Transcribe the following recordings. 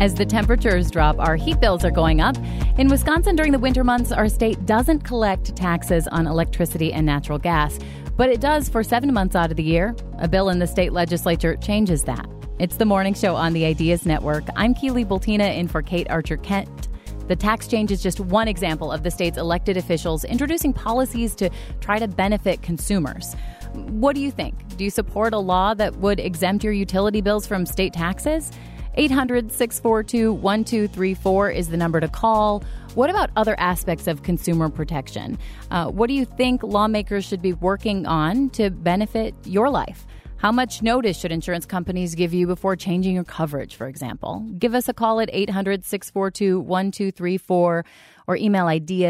As the temperatures drop, our heat bills are going up. In Wisconsin, during the winter months, our state doesn't collect taxes on electricity and natural gas, but it does for 7 months out of the year. A bill in the state legislature changes that. It's the Morning Show on the Ideas Network. I'm Keely Bultina in for Kate Archer-Kent. The tax change is just one example of the state's elected officials introducing policies to try to benefit consumers. What do you think? Do you support a law that would exempt your utility bills from state taxes? 800-642-1234 is the number to call. What about other aspects of consumer protection? What do you think lawmakers should be working on to benefit your life? How much notice should insurance companies give you before changing your coverage, for example? Give us a call at 800-642-1234 or email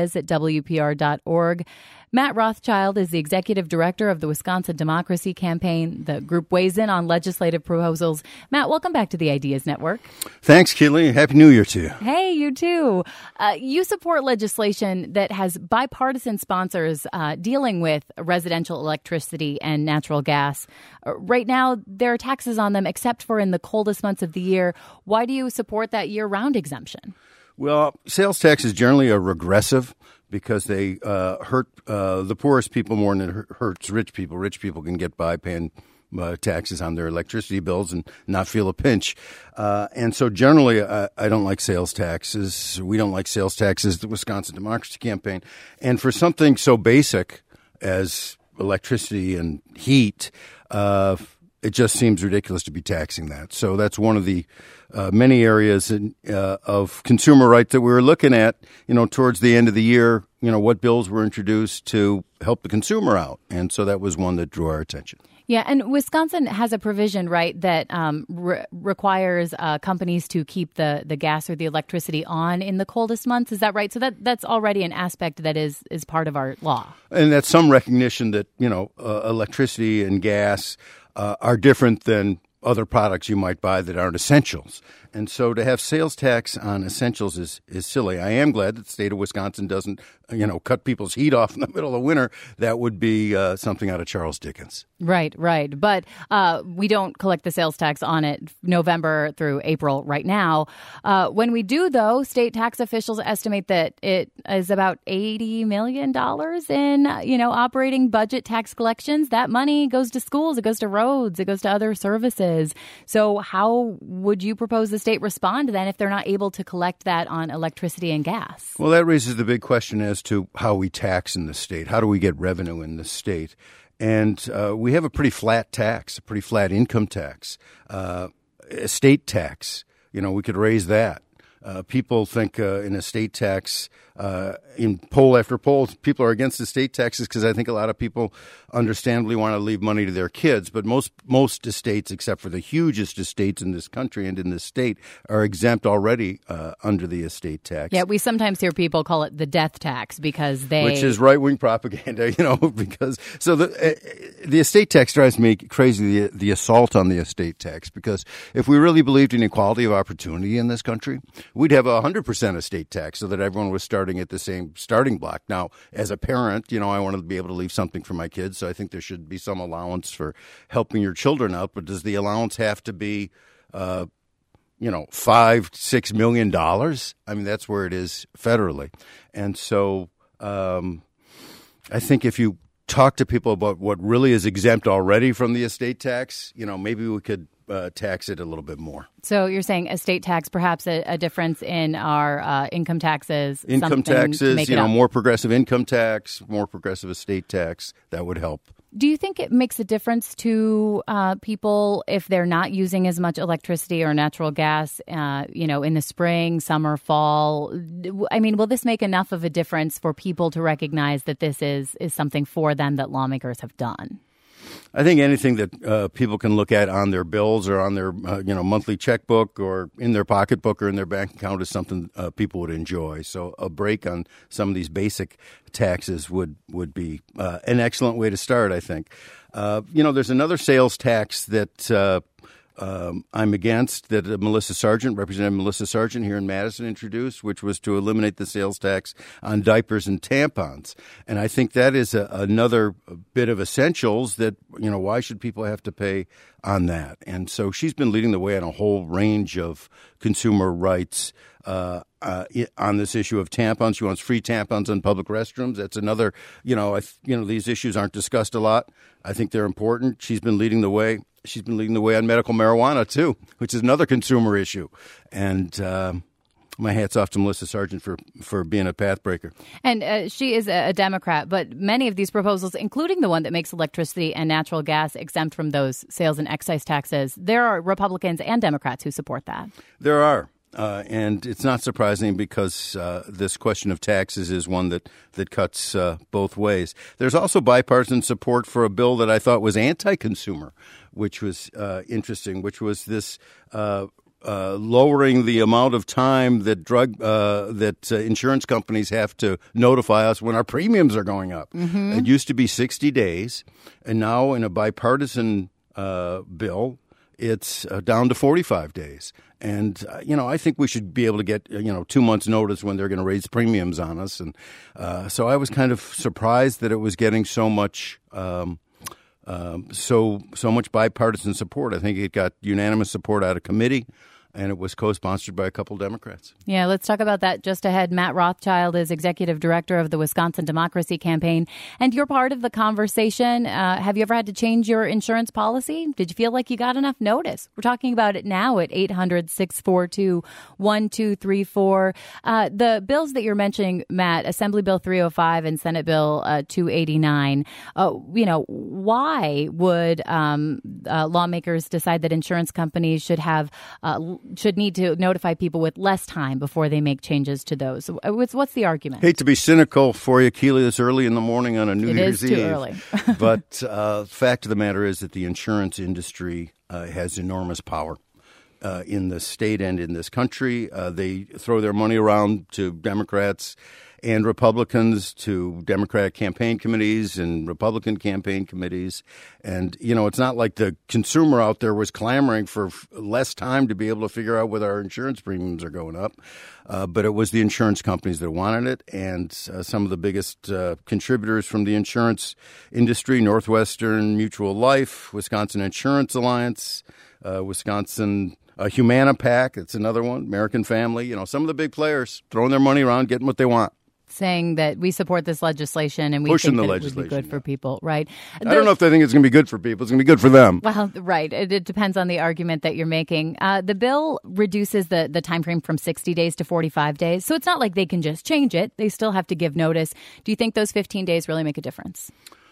ideas@wpr.org. Matt Rothschild is the executive director of the Wisconsin Democracy Campaign. The group weighs in on legislative proposals. Matt, welcome back to the Ideas Network. Thanks, Keely. Happy New Year to you. Hey, you too. You support legislation that has bipartisan sponsors dealing with residential electricity and natural gas. Right now, there are taxes on them except for in the coldest months of the year. Why do you support that year-round exemption? Well, sales taxes generally are regressive because they hurt the poorest people more than it hurts rich people. Rich people can get by paying taxes on their electricity bills and not feel a pinch. And so generally, I don't like sales taxes. We don't like sales taxes, the Wisconsin Democracy Campaign. And for something so basic as electricity and heat, it just seems ridiculous to be taxing that. So that's one of the many areas of consumer rights that we were looking at, towards the end of the year, what bills were introduced to help the consumer out. And so that was one that drew our attention. Yeah, and Wisconsin has a provision, right, that requires companies to keep the gas or the electricity on in the coldest months. Is that right? So that's already an aspect that is part of our law. And that's some recognition that, electricity and gas are different than other products you might buy that aren't essentials. And so to have sales tax on essentials is silly. I am glad that the state of Wisconsin doesn't, cut people's heat off in the middle of winter. That would be something out of Charles Dickens. Right. But we don't collect the sales tax on it November through April right now. When we do, though, state tax officials estimate that it is about $80 million in, operating budget tax collections. That money goes to schools, it goes to roads, it goes to other services. So how would you propose the state respond then if they're not able to collect that on electricity and gas? Well, that raises the big question as to how we tax in the state. How do we get revenue in the state? And we have a pretty flat tax, a pretty flat income tax, estate tax. We could raise that. People think in estate tax, in poll after poll, people are against estate taxes because I think a lot of people understandably want to leave money to their kids. But most estates, except for the hugest estates in this country and in this state, are exempt already under the estate tax. Yeah, we sometimes hear people call it the death tax because which is right-wing propaganda, because so the estate tax drives me crazy, the assault on the estate tax, because if we really believed in equality of opportunity in this country, we'd have 100% estate tax so that everyone was starting at the same starting block. Now, as a parent, I want to be able to leave something for my kids, so I think there should be some allowance for helping your children out. But does the allowance have to be, $5-6 million? I mean, that's where it is federally. And so I think if you talk to people about what really is exempt already from the estate tax, maybe we could tax it a little bit more. So you're saying estate tax, perhaps a difference in our income taxes? Income taxes, more progressive income tax, more progressive estate tax, that would help. Do you think it makes a difference to people if they're not using as much electricity or natural gas, in the spring, summer, fall? I mean, will this make enough of a difference for people to recognize that this is something for them that lawmakers have done? I think anything that people can look at on their bills or on their monthly checkbook or in their pocketbook or in their bank account is something people would enjoy. So a break on some of these basic taxes would be an excellent way to start, I think. There's another sales tax that I'm against that Representative Melissa Sargent here in Madison introduced, which was to eliminate the sales tax on diapers and tampons. And I think that is another bit of essentials that, why should people have to pay on that? And so she's been leading the way on a whole range of consumer rights on this issue of tampons. She wants free tampons in public restrooms. That's another, these issues aren't discussed a lot. I think they're important. She's been leading the way. She's been leading the way on medical marijuana, too, which is another consumer issue. And my hat's off to Melissa Sargent for being a pathbreaker. And she is a Democrat, but many of these proposals, including the one that makes electricity and natural gas exempt from those sales and excise taxes, there are Republicans and Democrats who support that. There are. And it's not surprising because this question of taxes is one that cuts both ways. There's also bipartisan support for a bill that I thought was anti-consumer, which was interesting, which was this lowering the amount of time that insurance companies have to notify us when our premiums are going up. Mm-hmm. It used to be 60 days, and now in a bipartisan bill, it's down to 45 days. And, I think we should be able to get, 2 months' notice when they're going to raise premiums on us. And so I was kind of surprised that it was getting so much much bipartisan support. I think it got unanimous support out of committee, and it was co-sponsored by a couple Democrats. Yeah, let's talk about that just ahead. Matt Rothschild is executive director of the Wisconsin Democracy Campaign, and you're part of the conversation. Have you ever had to change your insurance policy? Did you feel like you got enough notice? We're talking about it now at 800-642-1234. The bills that you're mentioning, Matt, Assembly Bill 305 and Senate Bill 289, why would lawmakers decide that insurance companies should need to notify people with less time before they make changes to those? What's the argument? Hate to be cynical for you, Keely, this early in the morning on a New Year's Eve. It is too early. But fact of the matter is that the insurance industry has enormous power in the state and in this country. They throw their money around to Democrats and Republicans, to Democratic campaign committees and Republican campaign committees. And, it's not like the consumer out there was clamoring for less time to be able to figure out whether our insurance premiums are going up. But it was the insurance companies that wanted it. And some of the biggest contributors from the insurance industry, Northwestern Mutual Life, Wisconsin Insurance Alliance, Wisconsin Humana PAC, it's another one, American Family, some of the big players throwing their money around, getting what they want. Saying that we support this legislation and we pushing think the that it would be good for people, right? I don't know if they think it's going to be good for people. It's going to be good for them. Well, right. It depends on the argument that you're making. The bill reduces the time frame from 60 days to 45 days. So it's not like they can just change it. They still have to give notice. Do you think those 15 days really make a difference?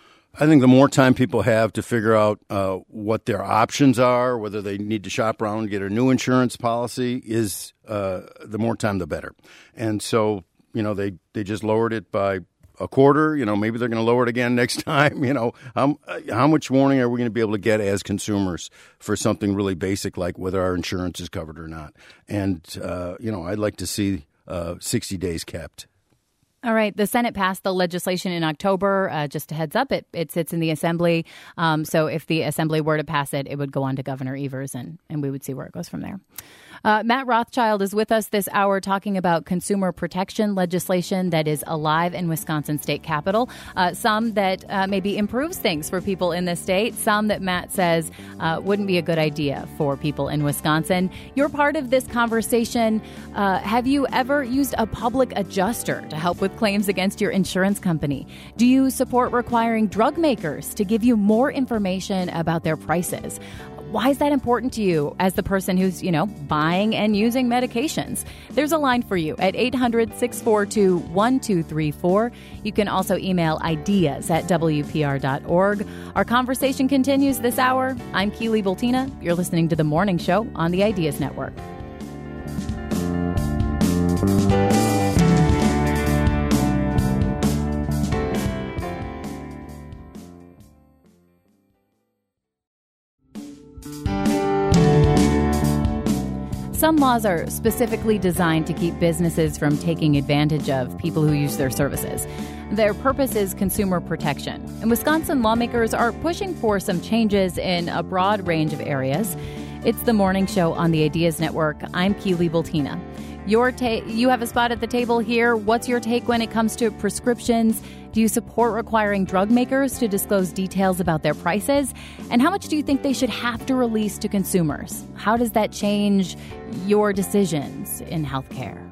I think the more time people have to figure out what their options are, whether they need to shop around and get a new insurance policy, is the more time the better. And so, they just lowered it by a quarter. Maybe they're going to lower it again next time. How much warning are we going to be able to get as consumers for something really basic like whether our insurance is covered or not? And, I'd like to see 60 days kept. All right. The Senate passed the legislation in October. Just a heads up, it sits in the Assembly. So if the Assembly were to pass it, it would go on to Governor Evers, and we would see where it goes from there. Matt Rothschild is with us this hour talking about consumer protection legislation that is alive in Wisconsin State Capitol. Some that maybe improves things for people in the state. Some that Matt says wouldn't be a good idea for people in Wisconsin. You're part of this conversation. Have you ever used a public adjuster to help with claims against your insurance company? Do you support requiring drug makers to give you more information about their prices? Why is that important to you as the person who's, buying and using medications? There's a line for you at 800-642-1234. You can also email ideas@wpr.org. Our conversation continues this hour. I'm Keely Bultina. You're listening to The Morning Show on the Ideas Network. Some laws are specifically designed to keep businesses from taking advantage of people who use their services. Their purpose is consumer protection. And Wisconsin lawmakers are pushing for some changes in a broad range of areas. It's the morning show on the Ideas Network. I'm Keely Bultina. You have a spot at the table here. What's your take when it comes to prescriptions? Do you support requiring drug makers to disclose details about their prices? And how much do you think they should have to release to consumers? How does that change your decisions in healthcare?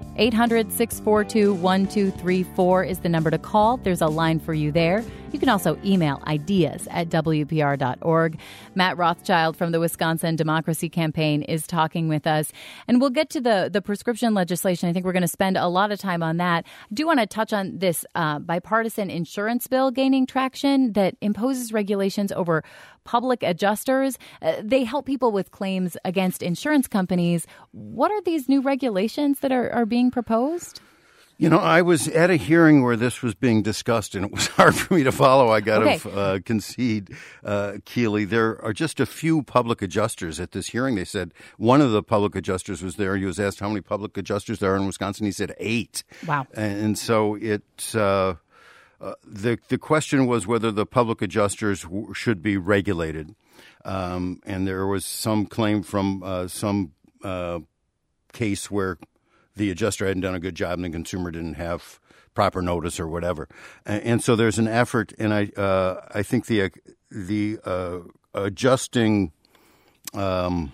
800-642-1234 is the number to call. There's a line for you there. You can also email ideas@wpr.org. Matt Rothschild from the Wisconsin Democracy Campaign is talking with us. And we'll get to the prescription legislation. I think we're going to spend a lot of time on that. I do want to touch on this bipartisan insurance bill gaining traction that imposes regulations over public adjusters. They help people with claims against insurance companies. What are these new regulations that are being proposed? You know, I was at a hearing where this was being discussed, and it was hard for me to follow. I got to concede, Keely. There are just a few public adjusters at this hearing. They said one of the public adjusters was there. He was asked how many public adjusters there are in Wisconsin. He said 8. Wow. And so it's the question was whether the public adjusters should be regulated. And there was some claim from some case where the adjuster hadn't done a good job and the consumer didn't have proper notice or whatever. And so there's an effort, and I think the adjusting the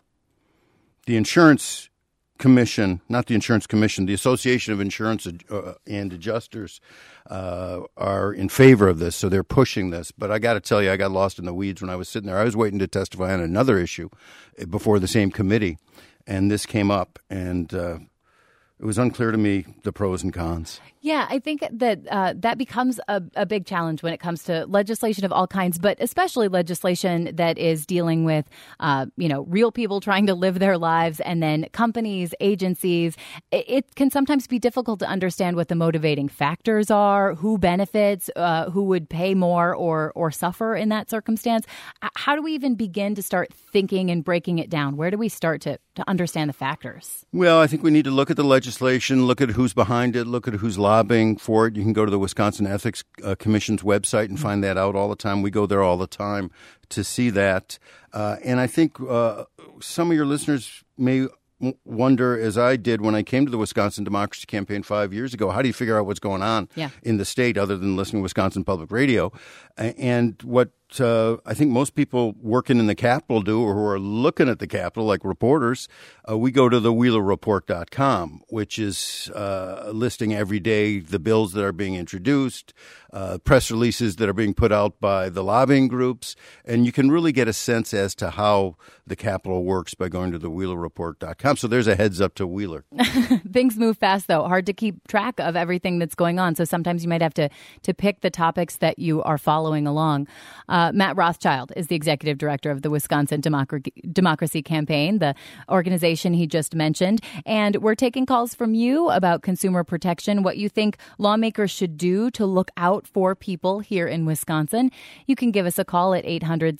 insurance commission, not the insurance commission, the Association of Insurance and Adjusters are in favor of this, so they're pushing this. But I got to tell you, I got lost in the weeds when I was sitting there. I was waiting to testify on another issue before the same committee, and this came up, and it was unclear to me the pros and cons. Yeah, I think that that becomes a big challenge when it comes to legislation of all kinds, but especially legislation that is dealing with, real people trying to live their lives, and then companies, agencies. It can sometimes be difficult to understand what the motivating factors are, who benefits, who would pay more or suffer in that circumstance. How do we even begin to start thinking and breaking it down? Where do we start to understand the factors? Well, I think we need to look at the legislation, look at who's behind it, look at who's lobbying for it. You can go to the Wisconsin Ethics Commission's website and find that out all the time. We go there all the time to see that. And I think some of your listeners may wonder, as I did when I came to the Wisconsin Democracy Campaign 5 years ago, how do you figure out what's going on in the state other than listening to Wisconsin Public Radio? And what I think most people working in the Capitol do, or who are looking at the Capitol, like reporters, we go to the WheelerReport.com, which is listing every day the bills that are being introduced, press releases that are being put out by the lobbying groups, and you can really get a sense as to how the Capitol works by going to the WheelerReport.com. So there's a heads up to Wheeler. Things move fast, though. Hard to keep track of everything that's going on. So sometimes you might have to pick the topics that you are following along. Matt Rothschild is the executive director of the Wisconsin Democracy Campaign, the organization he just mentioned. And we're taking calls from you about consumer protection, what you think lawmakers should do to look out for people here in Wisconsin. You can give us a call at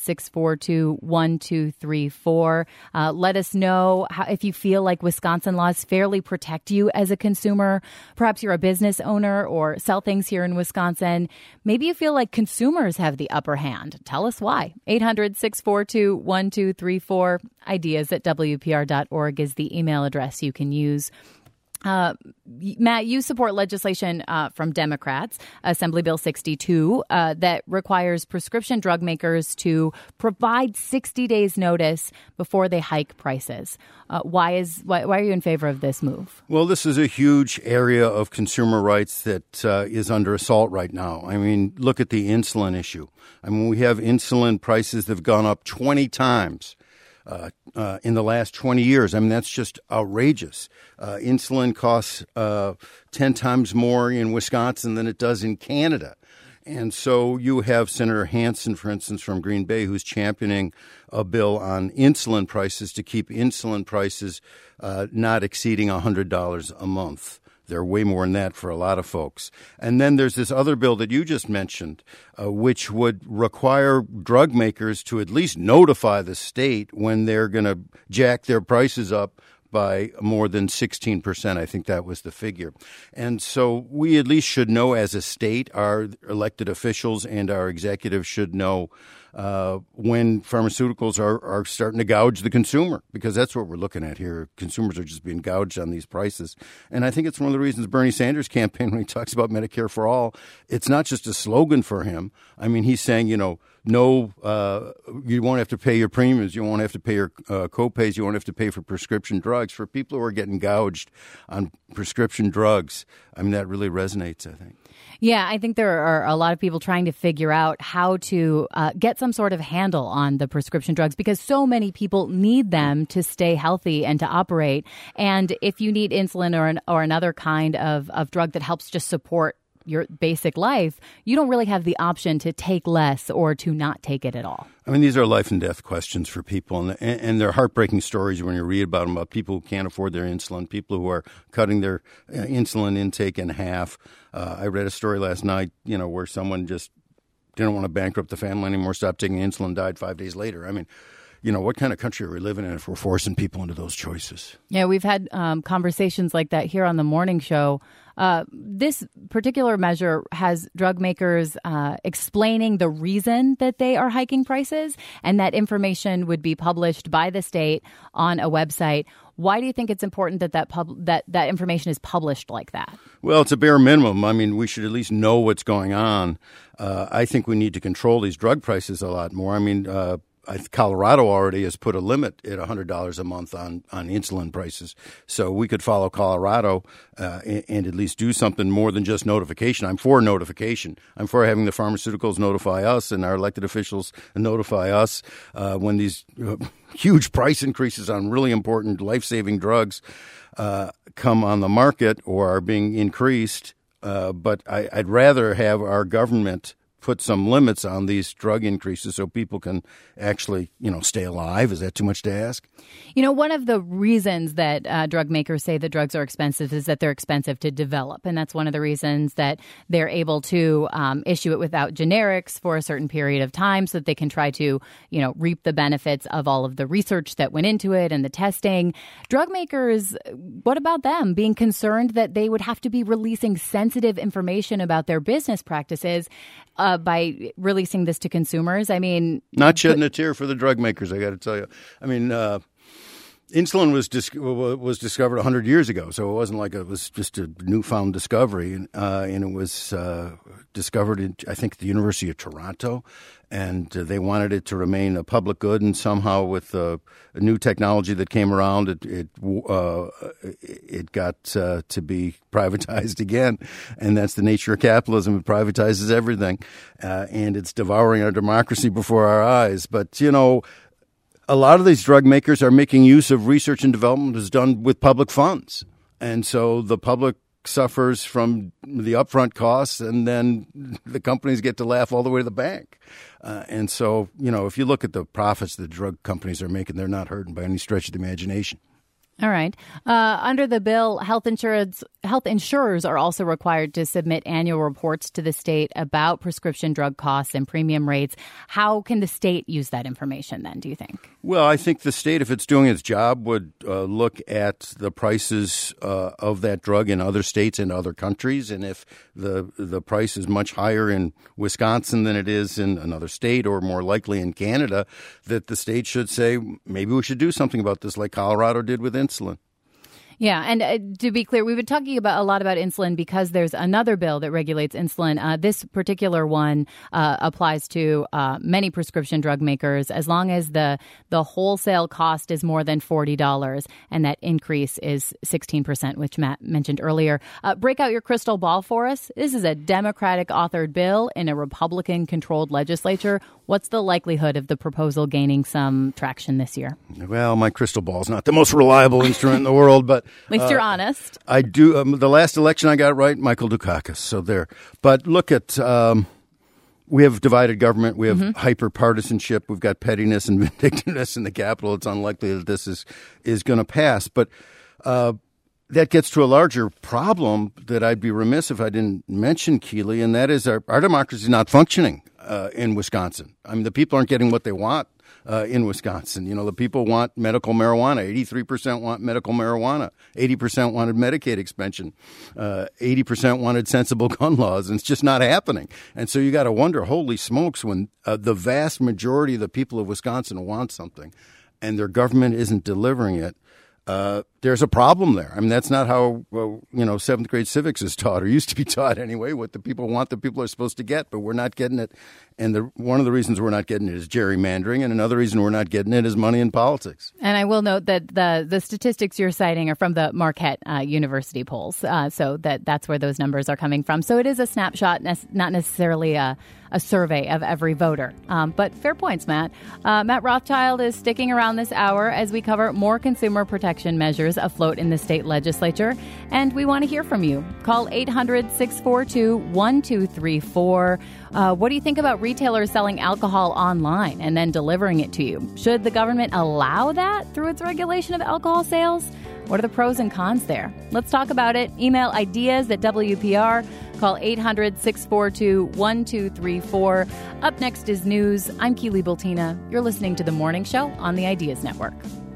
800-642-1234. Let us know if you feel like Wisconsin laws fairly protect you as a consumer. Perhaps you're a business owner or sell things here in Wisconsin. Maybe you feel like consumers have the upper hand. Tell us why. 800-642-1234. Ideas@WPR.org is the email address you can use. Matt, you support legislation from Democrats, Assembly Bill 62, that requires prescription drug makers to provide 60 days notice before they hike prices. Why are you in favor of this move? Well, this is a huge area of consumer rights that is under assault right now. I mean, look at the insulin issue. I mean, we have insulin prices that have gone up 20 times. In the last 20 years. I mean, that's just outrageous. Insulin costs 10 times more in Wisconsin than it does in Canada. And so you have Senator Hansen, for instance, from Green Bay, who's championing a bill on insulin prices to keep insulin prices not exceeding $100 a month. They're way more than that for a lot of folks. And then there's this other bill that you just mentioned, which would require drug makers to at least notify the state when they're going to jack their prices up by more than 16%. I think that was the figure. And so we at least should know as a state, our elected officials and our executives should know when pharmaceuticals are starting to gouge the consumer, because that's what we're looking at here. Consumers are just being gouged on these prices. And I think it's one of the reasons Bernie Sanders' campaign, when he talks about Medicare for all, it's not just a slogan for him. I mean, he's saying, no, you won't have to pay your premiums. You won't have to pay your co-pays. You won't have to pay for prescription drugs. For people who are getting gouged on prescription drugs, I mean, that really resonates, I think. Yeah, I think there are a lot of people trying to figure out how to get some sort of handle on the prescription drugs, because so many people need them to stay healthy and to operate. And if you need insulin or another kind of drug that helps just support your basic life, you don't really have the option to take less or to not take it at all. I mean, these are life and death questions for people, and they're heartbreaking stories when you read about them, about people who can't afford their insulin, people who are cutting their insulin intake in half. I read a story last night, where someone just didn't want to bankrupt the family anymore, stopped taking insulin, died 5 days later. I mean, what kind of country are we living in if we're forcing people into those choices? Yeah, we've had conversations like that here on the morning show. This particular measure has drug makers explaining the reason that they are hiking prices, and that information would be published by the state on a website. Why do you think it's important that that information is published like that? Well, it's a bare minimum. I mean, we should at least know what's going on. I think we need to control these drug prices a lot more. I mean, Colorado already has put a limit at $100 a month on insulin prices. So we could follow Colorado and at least do something more than just notification. I'm for notification. I'm for having the pharmaceuticals notify us and our elected officials notify us when these huge price increases on really important life-saving drugs come on the market or are being increased. But I'd rather have our government put some limits on these drug increases so people can actually, stay alive. Is that too much to ask? One of the reasons that drug makers say that drugs are expensive is that they're expensive to develop. And that's one of the reasons that they're able to issue it without generics for a certain period of time so that they can try to, reap the benefits of all of the research that went into it and the testing. Drug makers, what about them being concerned that they would have to be releasing sensitive information about their business practices by releasing this to consumers? I mean, not shedding a tear for the drug makers, I got to tell you. I mean, insulin was discovered 100 years ago, so it wasn't like it was just a newfound discovery. And it was discovered in, I think, the University of Toronto, and they wanted it to remain a public good. And somehow, with a new technology that came around, it got to be privatized again. And that's the nature of capitalism; it privatizes everything, and it's devouring our democracy before our eyes. But a lot of these drug makers are making use of research and development that's done with public funds. And so the public suffers from the upfront costs, and then the companies get to laugh all the way to the bank. And so, if you look at the profits the drug companies are making, they're not hurting by any stretch of the imagination. All right. Under the bill, health insurers are also required to submit annual reports to the state about prescription drug costs and premium rates. How can the state use that information then, do you think? Well, I think the state, if it's doing its job, would look at the prices of that drug in other states and other countries. And if the price is much higher in Wisconsin than it is in another state, or more likely in Canada, that the state should say, maybe we should do something about this, like Colorado did with insulin. Yeah, and to be clear, we've been talking a lot about insulin because there's another bill that regulates insulin. This particular one applies to many prescription drug makers as long as the wholesale cost is more than $40, and that increase is 16%, which Matt mentioned earlier. Break out your crystal ball for us. This is a Democratic-authored bill in a Republican-controlled legislature. What's the likelihood of the proposal gaining some traction this year? Well, my crystal ball is not the most reliable instrument in the world, but at least you're honest. I do. The last election I got right, Michael Dukakis. So there. But look at, we have divided government. We have hyper-partisanship. We've got pettiness and vindictiveness in the Capitol. It's unlikely that this is going to pass. But that gets to a larger problem that I'd be remiss if I didn't mention, Keely, and that is our democracy is not functioning in Wisconsin. I mean, the people aren't getting what they want in Wisconsin. The people want medical marijuana. 83% want medical marijuana. 80% wanted Medicaid expansion. 80% wanted sensible gun laws, and it's just not happening. And so you got to wonder, holy smokes, when the vast majority of the people of Wisconsin want something and their government isn't delivering it, there's a problem there. I mean, that's not how, seventh grade civics is taught, or used to be taught anyway. What the people want, the people are supposed to get, but we're not getting it. And one of the reasons we're not getting it is gerrymandering, and another reason we're not getting it is money in politics. And I will note that the statistics you're citing are from the Marquette University polls, so that's where those numbers are coming from. So it is a snapshot, not necessarily a survey of every voter. But fair points, Matt. Matt Rothschild is sticking around this hour as we cover more consumer protection measures afloat in the state legislature. And we want to hear from you. Call 800-642-1234. What do you think about retailers selling alcohol online and then delivering it to you? Should the government allow that through its regulation of alcohol sales? What are the pros and cons there? Let's talk about it. Email ideas@WPR. Call 800-642-1234. Up next is news. I'm Keely Bultina. You're listening to The Morning Show on the Ideas Network.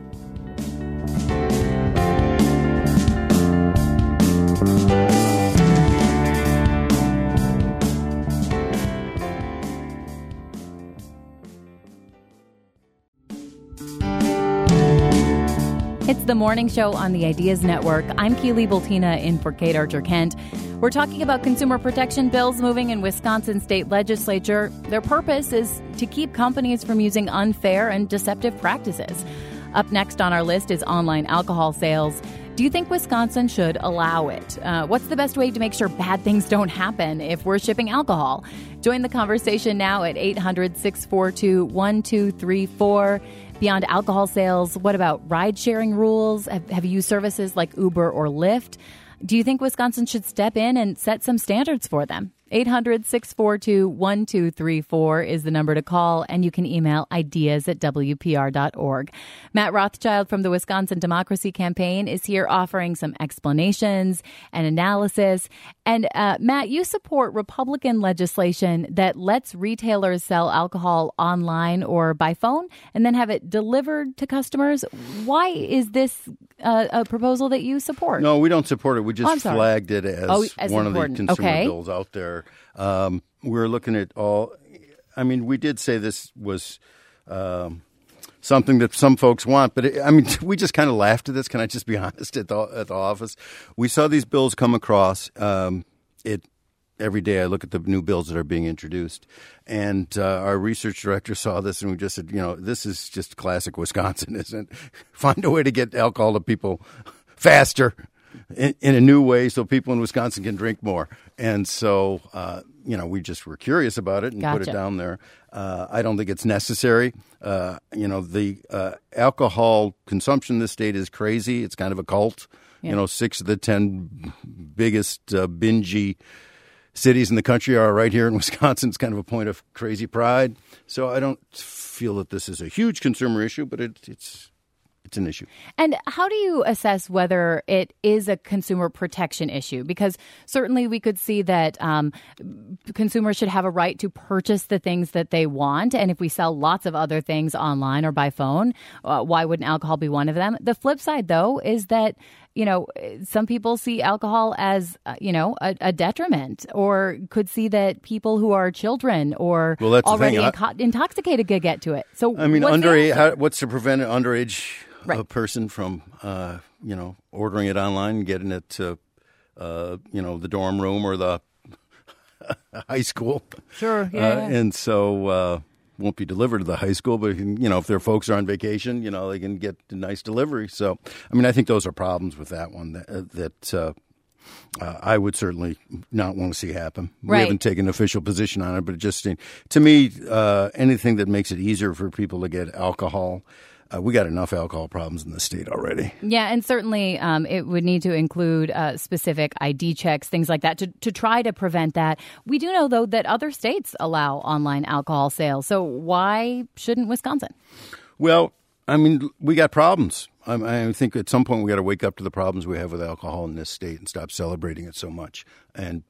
It's The Morning Show on the Ideas Network. I'm Keely Bultina in for Kate Archer-Kent. We're talking about consumer protection bills moving in Wisconsin state legislature. Their purpose is to keep companies from using unfair and deceptive practices. Up next on our list is online alcohol sales. Do you think Wisconsin should allow it? What's the best way to make sure bad things don't happen if we're shipping alcohol? Join the conversation now at 800-642-1234. Beyond alcohol sales, what about ride-sharing rules? Have you used services like Uber or Lyft? Do you think Wisconsin should step in and set some standards for them? 800-642-1234 is the number to call, and you can email ideas@wpr.org. Matt Rothschild from the Wisconsin Democracy Campaign is here offering some explanations and analysis. And Matt, you support Republican legislation that lets retailers sell alcohol online or by phone and then have it delivered to customers. Why is this a proposal that you support? No, we don't support it. We just flagged it as one important. Of the consumer bills out there. We're looking at all. I mean, we did say this was something that some folks want, but we just kind of laughed at this. Can I just be honest? At the office, we saw these bills come across. Every day I look at the new bills that are being introduced, and our research director saw this, and we just said, this is just classic Wisconsin, isn't it? Find a way to get alcohol to people faster in a new way so people in Wisconsin can drink more. And so, we just were curious about it and put it down there. I don't think it's necessary. The alcohol consumption in this state is crazy. It's kind of a cult. Yeah. 6 of the 10 biggest bingy cities in the country are right here in Wisconsin. It's kind of a point of crazy pride. So I don't feel that this is a huge consumer issue, but it's an issue. And how do you assess whether it is a consumer protection issue? Because certainly we could see that consumers should have a right to purchase the things that they want. And if we sell lots of other things online or by phone, why wouldn't alcohol be one of them? The flip side, though, is that some people see alcohol as, a detriment, or could see that people who are children or already intoxicated could get to it. So, what's to prevent an underage person from, ordering it online and getting it to, the dorm room or the high school? Sure, yeah. And so won't be delivered to the high school, but if their folks are on vacation, they can get a nice delivery. So, I think those are problems with that one that I would certainly not want to see happen. Right. We haven't taken an official position on it, but just to me, anything that makes it easier for people to get alcohol. We got enough alcohol problems in the state already. Yeah, and certainly it would need to include specific ID checks, things like that, to try to prevent that. We do know, though, that other states allow online alcohol sales. So why shouldn't Wisconsin? Well, we got problems. I think at some point we got to wake up to the problems we have with alcohol in this state and stop celebrating it so much. And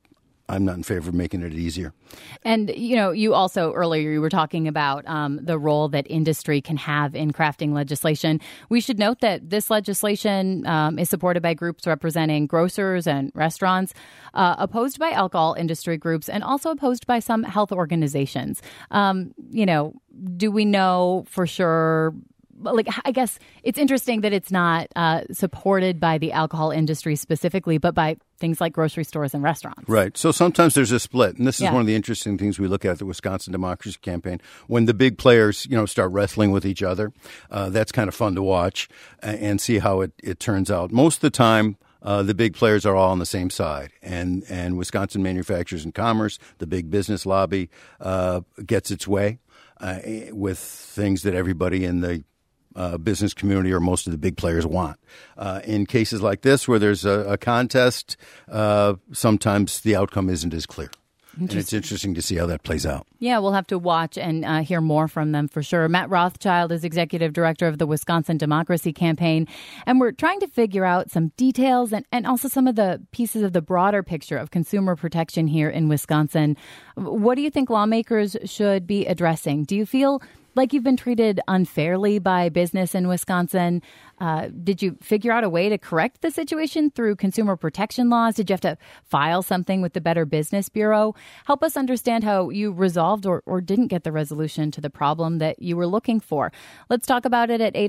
I'm not in favor of making it easier. And, you also earlier you were talking about the role that industry can have in crafting legislation. We should note that this legislation is supported by groups representing grocers and restaurants, opposed by alcohol industry groups, and also opposed by some health organizations. Do we know for sure? I guess it's interesting that it's not supported by the alcohol industry specifically, but by things like grocery stores and restaurants. Right. So sometimes there's a split. And this is one of the interesting things we look at the Wisconsin Democracy Campaign. When the big players, start wrestling with each other, that's kind of fun to watch and see how it turns out. Most of the time, the big players are all on the same side. And Wisconsin Manufacturers and Commerce, the big business lobby, gets its way with things that everybody in the business community or most of the big players want. In cases like this where there's a contest, sometimes the outcome isn't as clear. And it's interesting to see how that plays out. Yeah, we'll have to watch and hear more from them for sure. Matt Rothschild is executive director of the Wisconsin Democracy Campaign. And we're trying to figure out some details and also some of the pieces of the broader picture of consumer protection here in Wisconsin. What do you think lawmakers should be addressing? Do you feel like you've been treated unfairly by business in Wisconsin? Did you figure out a way to correct the situation through consumer protection laws? Did you have to file something with the Better Business Bureau? Help us understand how you resolved or didn't get the resolution to the problem that you were looking for. Let's talk about it at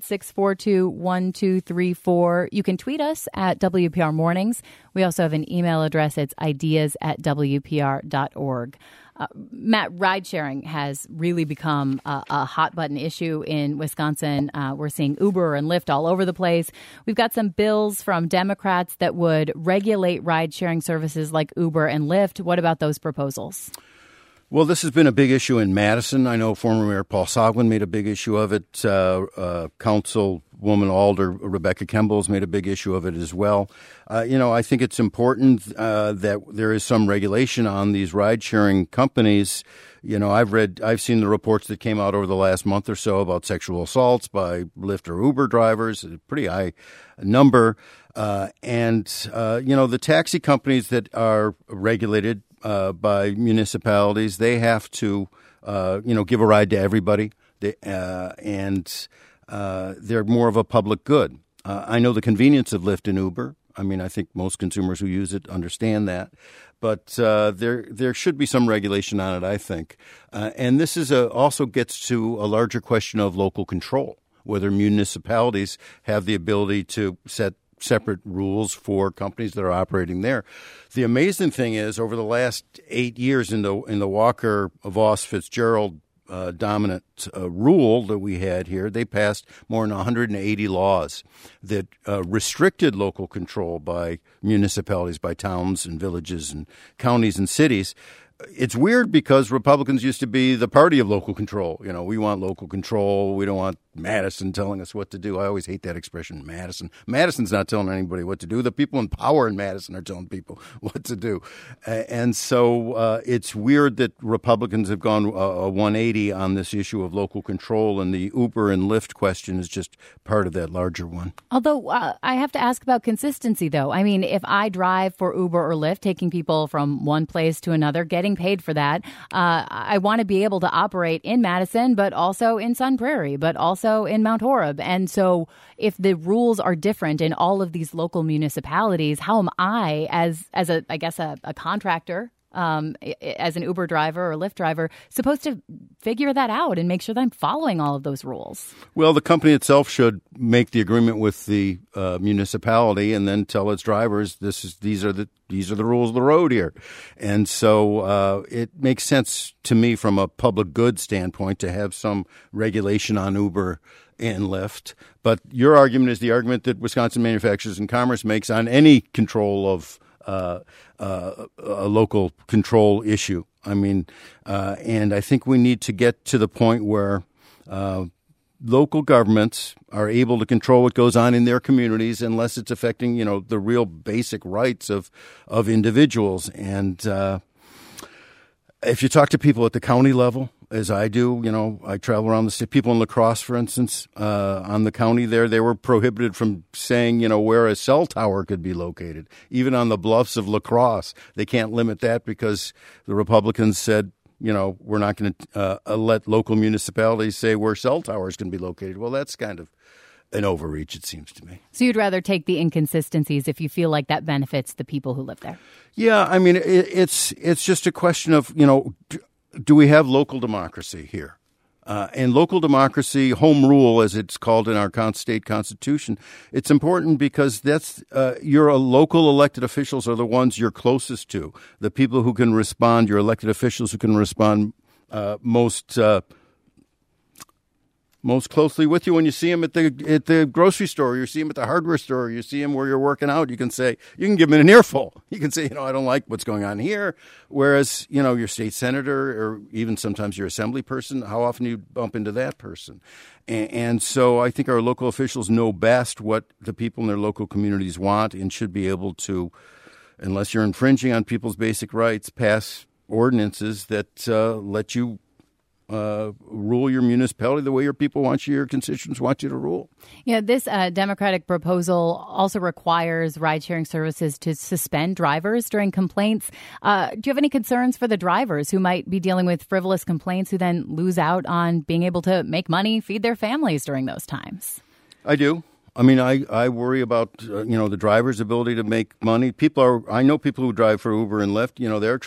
800-642-1234. You can tweet us at WPR Mornings. We also have an email address. It's ideas@wpr.org. Matt, ride sharing has really become a hot button issue in Wisconsin. We're seeing Uber and Lyft all over the place. We've got some bills from Democrats that would regulate ride sharing services like Uber and Lyft. What about those proposals? Well, this has been a big issue in Madison. I know former Mayor Paul Soglin made a big issue of it. Councilwoman Alder Rebecca Kemball's made a big issue of it as well. I think it's important that there is some regulation on these ride-sharing companies. I've seen the reports that came out over the last month or so about sexual assaults by Lyft or Uber drivers, a pretty high number. The taxi companies that are regulated by municipalities, they have to, give a ride to everybody, and they're more of a public good. I know the convenience of Lyft and Uber. I mean, I think most consumers who use it understand that, but there should be some regulation on it, I think. And this is also gets to a larger question of local control, whether municipalities have the ability to set separate rules for companies that are operating there. The amazing thing is, over the last 8 years in the Walker, Voss, Fitzgerald dominant rule that we had here, they passed more than 180 laws that restricted local control by municipalities, by towns and villages and counties and cities. It's weird because Republicans used to be the party of local control. We want local control. We don't want Madison telling us what to do. I always hate that expression, Madison. Madison's not telling anybody what to do. The people in power in Madison are telling people what to do. And so it's weird that Republicans have gone a 180 on this issue of local control, and the Uber and Lyft question is just part of that larger one. Although I have to ask about consistency, though. I mean, if I drive for Uber or Lyft, taking people from one place to another, getting paid for that, I want to be able to operate in Madison, but also in Sun Prairie, but also in Mount Horeb. And so if the rules are different in all of these local municipalities, how am I as a contractor, as an Uber driver or Lyft driver, supposed to figure that out and make sure that I'm following all of those rules? Well, the company itself should make the agreement with the municipality and then tell its drivers, these are the rules of the road here. And so it makes sense to me from a public good standpoint to have some regulation on Uber and Lyft. But your argument is the argument that Wisconsin Manufacturers and Commerce makes on any control of a local control issue. I mean, and I think we need to get to the point where local governments are able to control what goes on in their communities unless it's affecting, the real basic rights of individuals. And If you talk to people at the county level, as I do, I travel around the state. People in La Crosse, for instance, on the county there, they were prohibited from saying, where a cell tower could be located. Even on the bluffs of La Crosse, they can't limit that because the Republicans said, we're not going to let local municipalities say where cell towers can be located. Well, that's kind of an overreach, it seems to me. So you'd rather take the inconsistencies if you feel like that benefits the people who live there? Yeah, I mean, it's just a question of, do we have local democracy here? And local democracy, home rule, as it's called in our state constitution, it's important because that's your local elected officials are the ones you're closest to, the people who can respond, your elected officials who can respond most closely with you when you see them at the grocery store, you see them at the hardware store, you see them where you're working out. You can give them an earful. You can say, I don't like what's going on here. Whereas, your state senator or even sometimes your assembly person, how often do you bump into that person? And so I think our local officials know best what the people in their local communities want and should be able to, unless you're infringing on people's basic rights, pass ordinances that let you rule your municipality the way your people want you, your constituents want you to rule. Yeah, this Democratic proposal also requires ride-sharing services to suspend drivers during complaints. Do you have any concerns for the drivers who might be dealing with frivolous complaints who then lose out on being able to make money, feed their families during those times? I do. I mean, I worry about, the driver's ability to make money. I know people who drive for Uber and Lyft,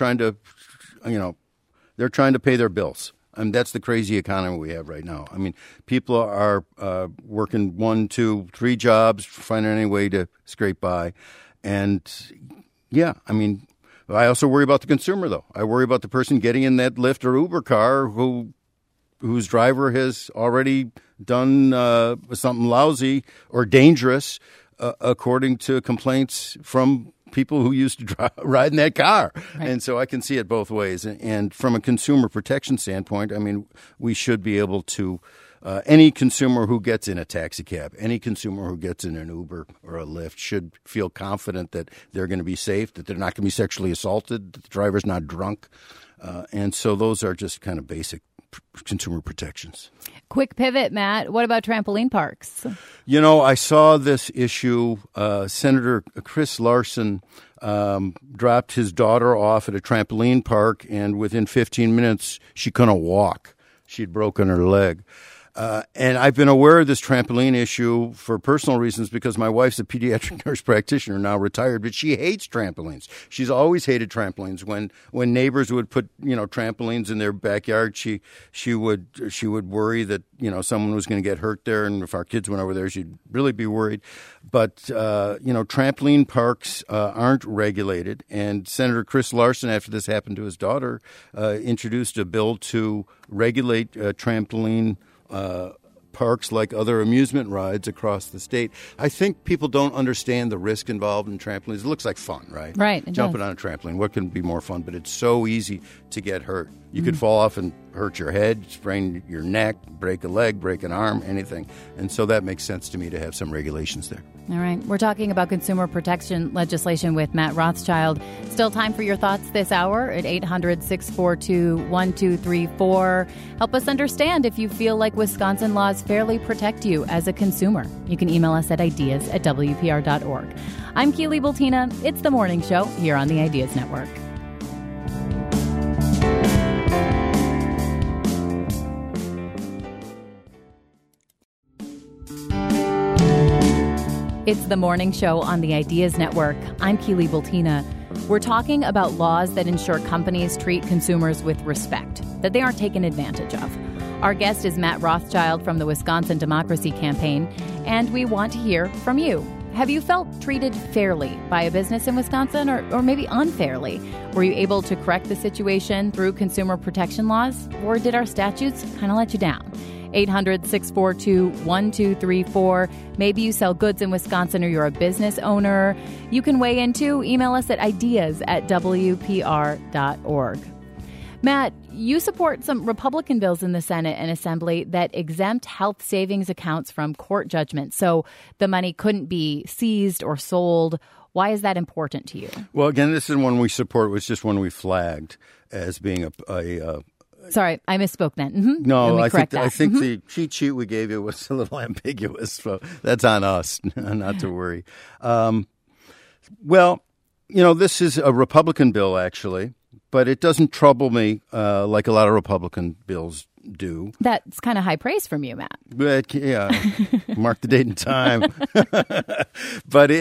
they're trying to pay their bills. I mean, that's the crazy economy we have right now. I mean, people are working 1, 2, 3 jobs, finding any way to scrape by. And, yeah, I mean, I also worry about the consumer, though. I worry about the person getting in that Lyft or Uber car whose driver has already done something lousy or dangerous, according to complaints from people who used to ride in that car. Right. And so I can see it both ways. And from a consumer protection standpoint, I mean, we should be able to, any consumer who gets in a taxi cab, any consumer who gets in an Uber or a Lyft should feel confident that they're going to be safe, that they're not going to be sexually assaulted, that the driver's not drunk. And so those are just kind of basic consumer protections. Quick pivot, Matt. What about trampoline parks? I saw this issue. Senator Chris Larson dropped his daughter off at a trampoline park, and within 15 minutes, she couldn't walk. She'd broken her leg. And I've been aware of this trampoline issue for personal reasons because my wife's a pediatric nurse practitioner, now retired, but she hates trampolines. She's always hated trampolines. When neighbors would put, trampolines in their backyard, she would worry that, someone was going to get hurt there. And if our kids went over there, she'd really be worried. But, trampoline parks aren't regulated. And Senator Chris Larson, after this happened to his daughter, introduced a bill to regulate trampoline parks like other amusement rides across the state. I think people don't understand the risk involved in trampolines. It looks like fun, right? Right. Jumping on a trampoline. What can be more fun? But it's so easy to get hurt. You could fall off and hurt your head, sprain your neck, break a leg, break an arm, anything. And so that makes sense to me to have some regulations there. All right. We're talking about consumer protection legislation with Matt Rothschild. Still time for your thoughts this hour at 800-642-1234. Help us understand if you feel like Wisconsin laws fairly protect you as a consumer. You can email us at ideas@wpr.org. I'm Keely Bultina. It's The Morning Show here on the Ideas Network. It's The Morning Show on the Ideas Network. I'm Keely Bultina. We're talking about laws that ensure companies treat consumers with respect, that they aren't taken advantage of. Our guest is Matt Rothschild from the Wisconsin Democracy Campaign, and we want to hear from you. Have you felt treated fairly by a business in Wisconsin or maybe unfairly? Were you able to correct the situation through consumer protection laws, or did our statutes kind of let you down? 800-642-1234. Maybe you sell goods in Wisconsin or you're a business owner. You can weigh in too. Email us at ideas@wpr.org. Matt, you support some Republican bills in the Senate and Assembly that exempt health savings accounts from court judgments, so the money couldn't be seized or sold Why is that important to you? Well, again, this is one we support. It was just one we flagged as being a Sorry, I misspoke then. Mm-hmm. No, I think the cheat sheet we gave you was a little ambiguous. So that's on us, not to worry. Well, this is a Republican bill, actually, but it doesn't trouble me like a lot of Republican bills do. That's kind of high praise from you, Matt. But, yeah, mark the date and time. But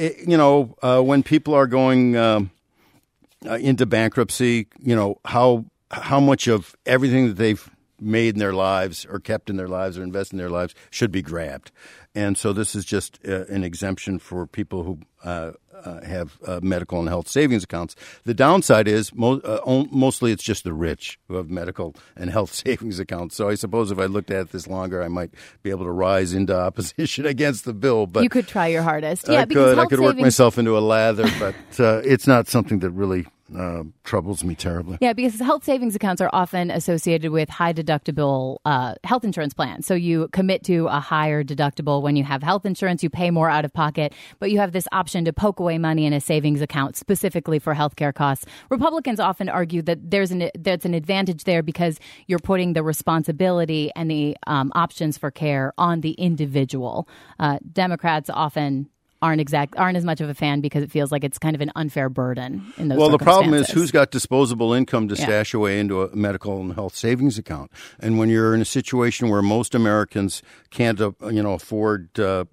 when people are going into bankruptcy, how much of everything that they've made in their lives or kept in their lives or invested in their lives should be grabbed. And so this is just an exemption for people who have medical and health savings accounts. The downside is mostly it's just the rich who have medical and health savings accounts. So I suppose if I looked at this longer, I might be able to rise into opposition against the bill. But you could try your hardest. I could work myself into a lather, but it's not something that really troubles me terribly. Yeah, because health savings accounts are often associated with high deductible health insurance plans. So you commit to a higher deductible when you have health insurance, you pay more out of pocket, but you have this option to poke away money in a savings account specifically for healthcare costs. Republicans often argue that there's an advantage there because you're putting the responsibility and the options for care on the individual. Democrats often aren't as much of a fan because it feels like it's kind of an unfair burden in those circumstances. Well, the problem is who's got disposable income to stash away into a medical and health savings account. And when you're in a situation where most Americans can't, afford, when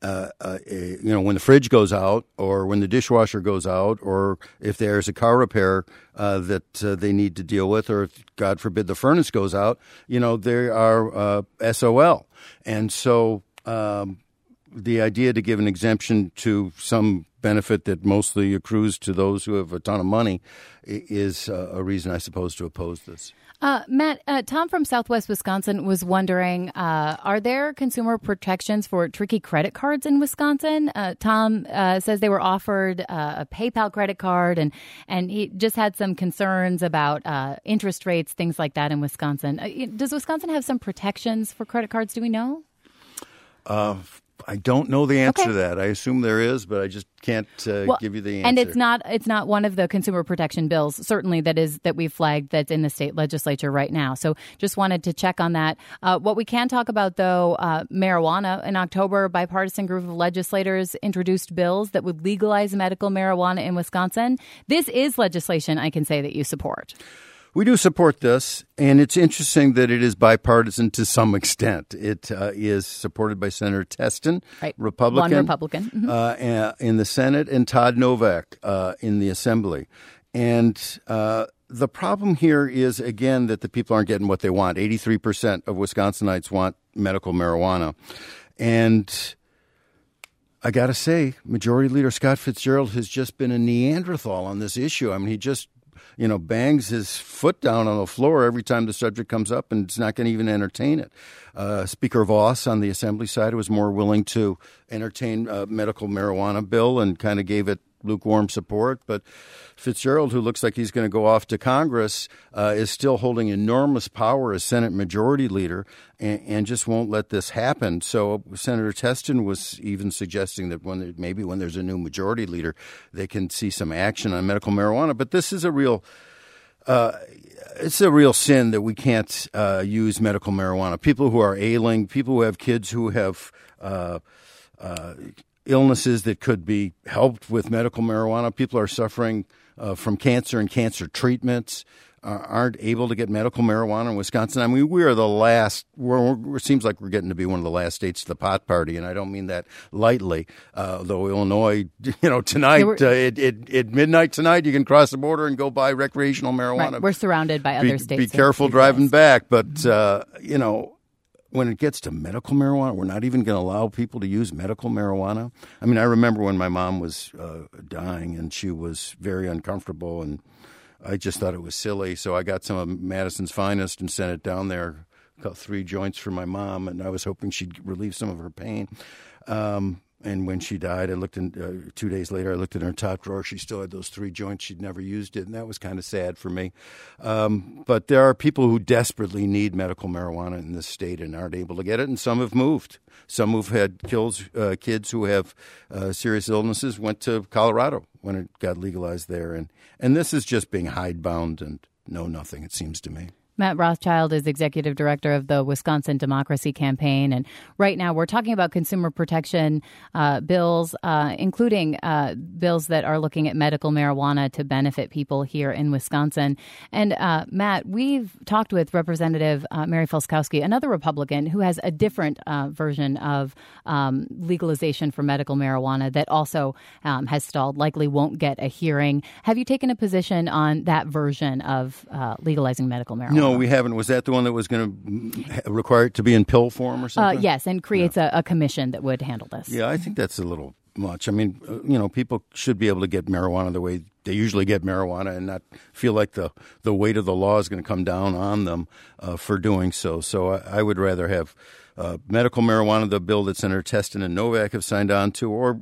the fridge goes out or when the dishwasher goes out or if there's a car repair that they need to deal with or if, God forbid, the furnace goes out, they are SOL. And so the idea to give an exemption to some benefit that mostly accrues to those who have a ton of money is a reason, I suppose, to oppose this. Matt, Tom from Southwest Wisconsin was wondering, are there consumer protections for tricky credit cards in Wisconsin? Tom says they were offered a PayPal credit card, and he just had some concerns about interest rates, things like that in Wisconsin. Does Wisconsin have some protections for credit cards? Do we know? I don't know the answer to that. I assume there is, but I just can't give you the answer. And it's not one of the consumer protection bills, certainly that we've flagged that's in the state legislature right now. So just wanted to check on that. What we can talk about, though, marijuana. In October, a bipartisan group of legislators introduced bills that would legalize medical marijuana in Wisconsin. This is legislation I can say that you support. We do support this, and it's interesting that it is bipartisan to some extent. It is supported by Senator Testin, Republican. One Republican. Mm-hmm. In the Senate, and Todd Novak in the Assembly. And the problem here is, again, that the people aren't getting what they want. 83% of Wisconsinites want medical marijuana. And I got to say, Majority Leader Scott Fitzgerald has just been a Neanderthal on this issue. I mean, he just bangs his foot down on the floor every time the subject comes up, and it's not going to even entertain it. Speaker Voss on the Assembly side was more willing to entertain a medical marijuana bill and kind of gave it lukewarm support. But Fitzgerald, who looks like he's going to go off to Congress, is still holding enormous power as Senate Majority Leader and just won't let this happen. So Senator Testin was even suggesting that when there's a new Majority Leader, they can see some action on medical marijuana. But this is a real sin that we can't use medical marijuana. People who are ailing, people who have kids who have illnesses that could be helped with medical marijuana. People are suffering from cancer and cancer treatments, aren't able to get medical marijuana in Wisconsin. I mean, we are the last. It seems like we're getting to be one of the last states to the pot party, and I don't mean that lightly. Though Illinois, tonight at midnight tonight, you can cross the border and go buy recreational marijuana. Right. We're surrounded by other states. Be careful driving back, but when it gets to medical marijuana, we're not even going to allow people to use medical marijuana. I mean, I remember when my mom was dying and she was very uncomfortable, and I just thought it was silly. So I got some of Madison's Finest and sent it down there, got 3 joints for my mom, and I was hoping she'd relieve some of her pain. And when she died, I looked in 2 days later. I looked in her top drawer. She still had those 3 joints. She'd never used it, and that was kind of sad for me. But there are people who desperately need medical marijuana in this state and aren't able to get it, and some have moved. Some who've had kids who have serious illnesses went to Colorado when it got legalized there, and this is just being hidebound and know nothing. It seems to me. Matt Rothschild is executive director of the Wisconsin Democracy Campaign. And right now we're talking about consumer protection bills, including bills that are looking at medical marijuana to benefit people here in Wisconsin. And Matt, we've talked with Representative Mary Felskowski, another Republican who has a different version of legalization for medical marijuana that also has stalled, likely won't get a hearing. Have you taken a position on that version of legalizing medical marijuana? No, we haven't. Was that the one that was going to require it to be in pill form or something? Yes, and creates a commission that would handle this. Yeah, I think that's a little much. I mean, people should be able to get marijuana the way they usually get marijuana and not feel like the weight of the law is going to come down on them for doing so. So I would rather have medical marijuana, the bill that Senator Testin and Novak have signed on to, or,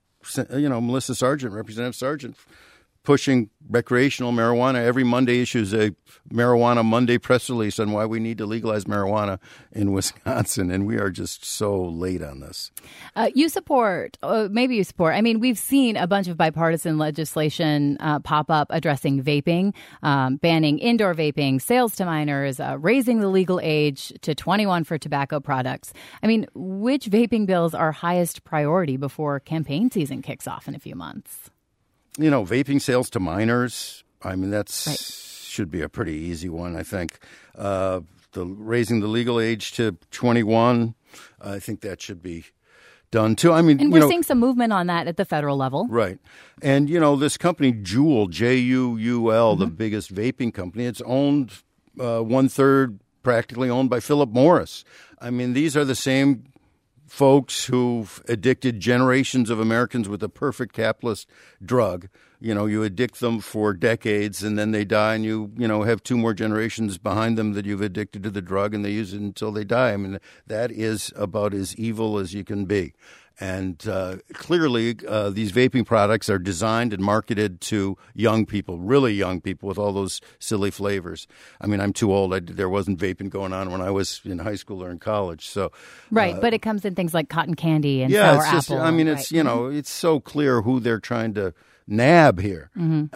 Melissa Sargent, Representative Sargent, pushing recreational marijuana. Every Monday issues a Marijuana Monday press release on why we need to legalize marijuana in Wisconsin, and we are just so late on this. You support. I mean, we've seen a bunch of bipartisan legislation pop up addressing vaping, banning indoor vaping, sales to minors, raising the legal age to 21 for tobacco products. I mean, which vaping bills are highest priority before campaign season kicks off in a few months? Vaping sales to minors, I mean, that's right. Should be a pretty easy one, I think. Raising the legal age to 21, I think that should be done, too. I mean, and we're seeing some movement on that at the federal level. Right. And, this company, Juul, Juul, the biggest vaping company, it's owned one-third, practically owned by Philip Morris. I mean, these are the same folks who've addicted generations of Americans with the perfect capitalist drug. You addict them for decades and then they die, and you have 2 more generations behind them that you've addicted to the drug, and they use it until they die. I mean, that is about as evil as you can be. And clearly, these vaping products are designed and marketed to young people, really young people, with all those silly flavors. I mean, I'm too old. There wasn't vaping going on when I was in high school or in college. So right, but it comes in things like cotton candy and sour apple. I mean, it's it's so clear who they're trying to nab here,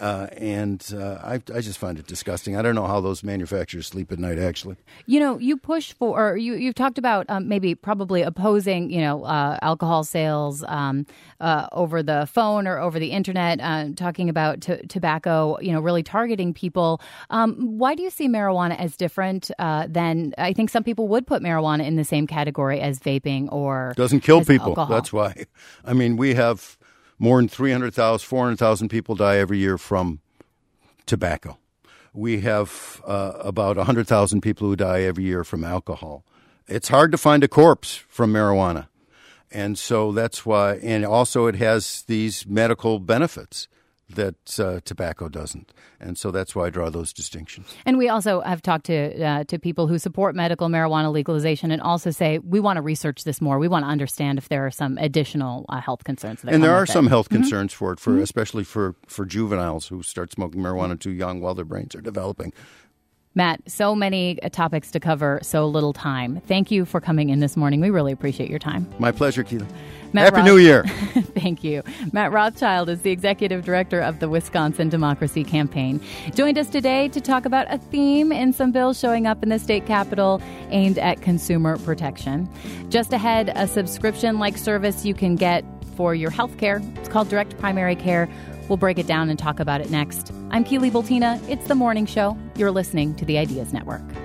and I just find it disgusting. I don't know how those manufacturers sleep at night. Actually, you push for, or you've talked about probably opposing, alcohol sales over the phone or over the internet, talking about tobacco, really targeting people. Why do you see marijuana as different than, I think some people would put marijuana in the same category as vaping or doesn't kill people. Alcohol. That's why. I mean, we have more than 400,000 people die every year from tobacco. We have about 100,000 people who die every year from alcohol. It's hard to find a corpse from marijuana. And so that's why, and also it has these medical benefits that tobacco doesn't. And so that's why I draw those distinctions. And we also have talked to people who support medical marijuana legalization and also say, we want to research this more. We want to understand if there are some additional health concerns. And there are some health concerns for it, especially for juveniles who start smoking marijuana too young while their brains are developing. Matt, so many topics to cover, so little time. Thank you for coming in this morning. We really appreciate your time. My pleasure, Keely. Happy New Year. Thank you. Matt Rothschild is the executive director of the Wisconsin Democracy Campaign. Joined us today to talk about a theme in some bills showing up in the state capitol aimed at consumer protection. Just ahead, a subscription-like service you can get for your health care. It's called Direct Primary Care. We'll break it down and talk about it next. I'm Keely Bultina. It's The Morning Show. You're listening to the Ideas Network.